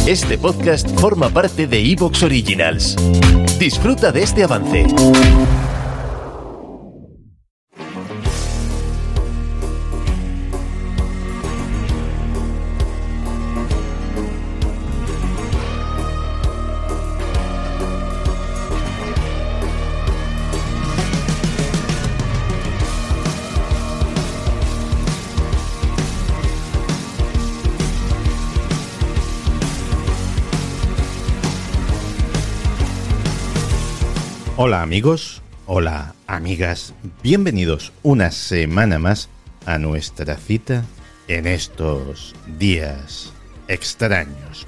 Este podcast forma parte de Evox Originals. Disfruta de este avance. Hola amigos, hola amigas, bienvenidos una semana más a nuestra cita en estos días extraños.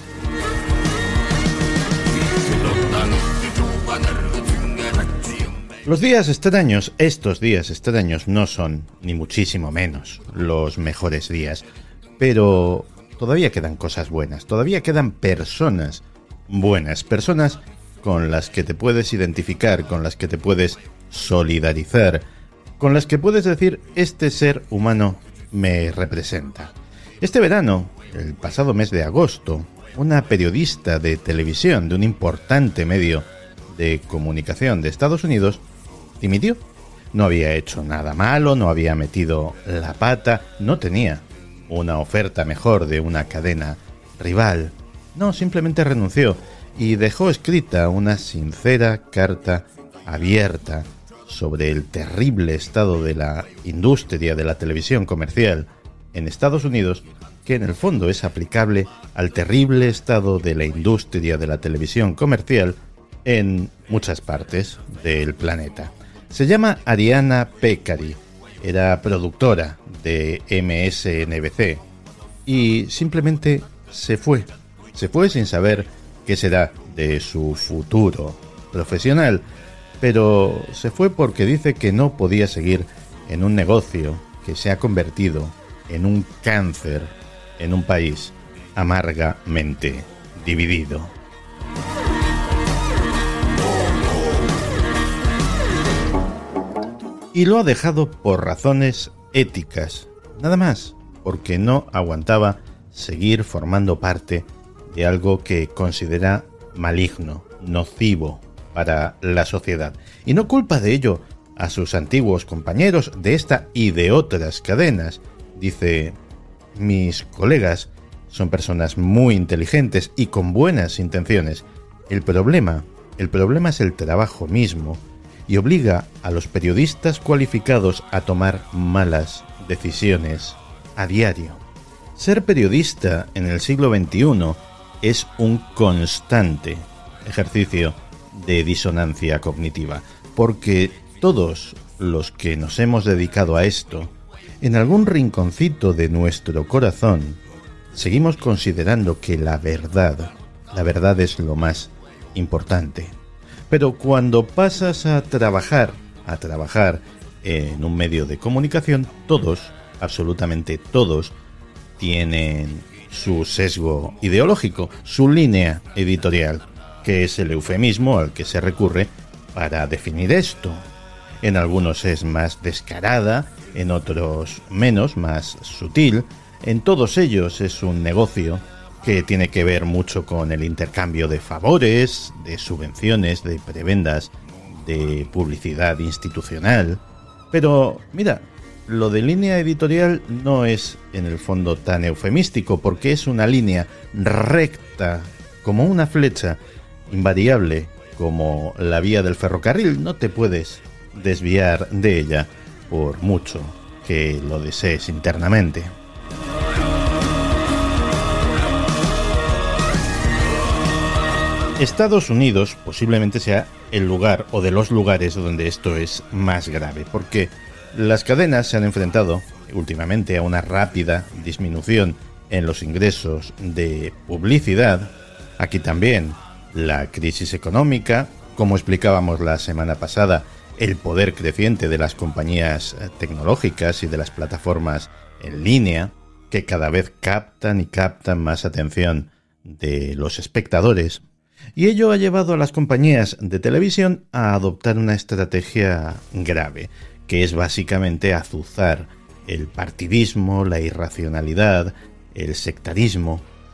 Los días extraños, estos días extraños no son, ni muchísimo menos, los mejores días, pero todavía quedan cosas buenas, todavía quedan personas buenas, personas con las que te puedes identificar, con las que te puedes solidarizar, con las que puedes decir, este ser humano me representa. Este verano, el pasado mes de agosto, una periodista de televisión de un importante medio de comunicación de Estados Unidos dimitió. No había hecho nada malo, no había metido la pata, no tenía una oferta mejor de una cadena rival. No, simplemente renunció y dejó escrita una sincera carta abierta sobre el terrible estado de la industria de la televisión comercial en Estados Unidos, que en el fondo es aplicable al terrible estado de la industria de la televisión comercial en muchas partes del planeta. Se llama Ariana Peccari, era productora de MSNBC y simplemente se fue sin saber qué será de su futuro profesional, pero se fue porque dice que no podía seguir en un negocio que se ha convertido en un cáncer en un país amargamente dividido. Y lo ha dejado por razones éticas, nada más, porque no aguantaba seguir formando parte de algo que considera maligno, nocivo para la sociedad. Y no culpa de ello a sus antiguos compañeros de esta y de otras cadenas. Dice, mis colegas son personas muy inteligentes y con buenas intenciones. El problema es el trabajo mismo y obliga a los periodistas cualificados a tomar malas decisiones a diario. Ser periodista en el siglo XXI es un constante ejercicio de disonancia cognitiva, porque todos los que nos hemos dedicado a esto, en algún rinconcito de nuestro corazón, seguimos considerando que la verdad es lo más importante. Pero cuando pasas a trabajar en un medio de comunicación, todos, absolutamente todos, tienen su sesgo ideológico, su línea editorial, que es el eufemismo al que se recurre para definir esto. En algunos es más descarada, en otros menos, más sutil. En todos ellos es un negocio que tiene que ver mucho con el intercambio de favores, de subvenciones, de prebendas, de publicidad institucional. Pero, mira, lo de línea editorial no es en el fondo tan eufemístico, porque es una línea recta, como una flecha, invariable, como la vía del ferrocarril. No te puedes desviar de ella, por mucho que lo desees internamente. Estados Unidos posiblemente sea el lugar o de los lugares donde esto es más grave, porque las cadenas se han enfrentado últimamente a una rápida disminución en los ingresos de publicidad. Aquí también la crisis económica, como explicábamos la semana pasada, el poder creciente de las compañías tecnológicas y de las plataformas en línea, que cada vez captan más atención de los espectadores. Y ello ha llevado a las compañías de televisión a adoptar una estrategia grave, que es básicamente azuzar el partidismo, la irracionalidad, el sectarismo,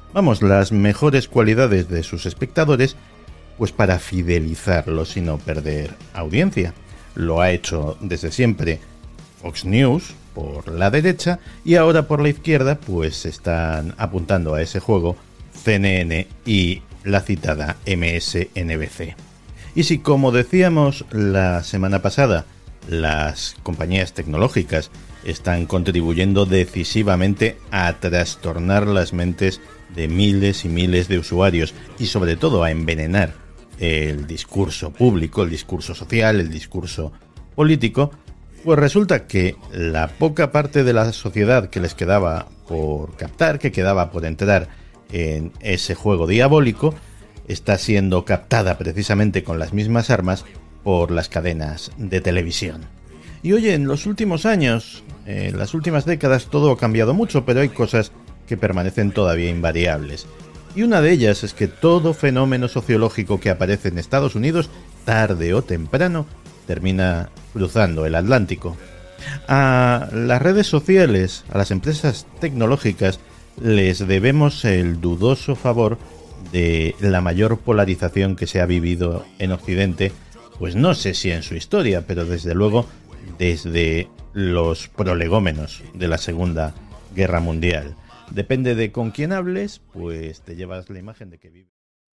Vamos, las mejores cualidades de sus espectadores, pues para fidelizarlos y no perder audiencia. Lo ha hecho desde siempre Fox News por la derecha y ahora por la izquierda pues están apuntando a ese juego CNN y la citada MSNBC. Y si, como decíamos la semana pasada, las compañías tecnológicas están contribuyendo decisivamente a trastornar las mentes de miles y miles de usuarios y sobre todo a envenenar el discurso público, el discurso social, el discurso político, pues resulta que la poca parte de la sociedad que les quedaba por captar, que quedaba por entrar en ese juego diabólico, está siendo captada precisamente con las mismas armas por las cadenas de televisión. Y oye, en los últimos años, en las últimas décadas, todo ha cambiado mucho, pero hay cosas que permanecen todavía invariables. Y una de ellas es que todo fenómeno sociológico que aparece en Estados Unidos, tarde o temprano, termina cruzando el Atlántico. A las redes sociales, a las empresas tecnológicas, les debemos el dudoso favor de la mayor polarización que se ha vivido en Occidente, pues no sé si en su historia, pero desde luego desde los prolegómenos de la Segunda Guerra Mundial. Depende de con quién hables, pues te llevas la imagen de que vive.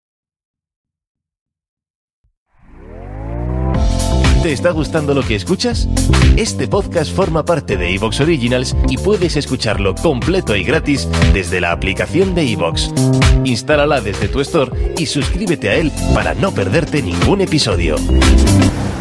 ¿Te está gustando lo que escuchas? Este podcast forma parte de Evox Originals y puedes escucharlo completo y gratis desde la aplicación de Evox. Instálala desde tu store y suscríbete a él para no perderte ningún episodio.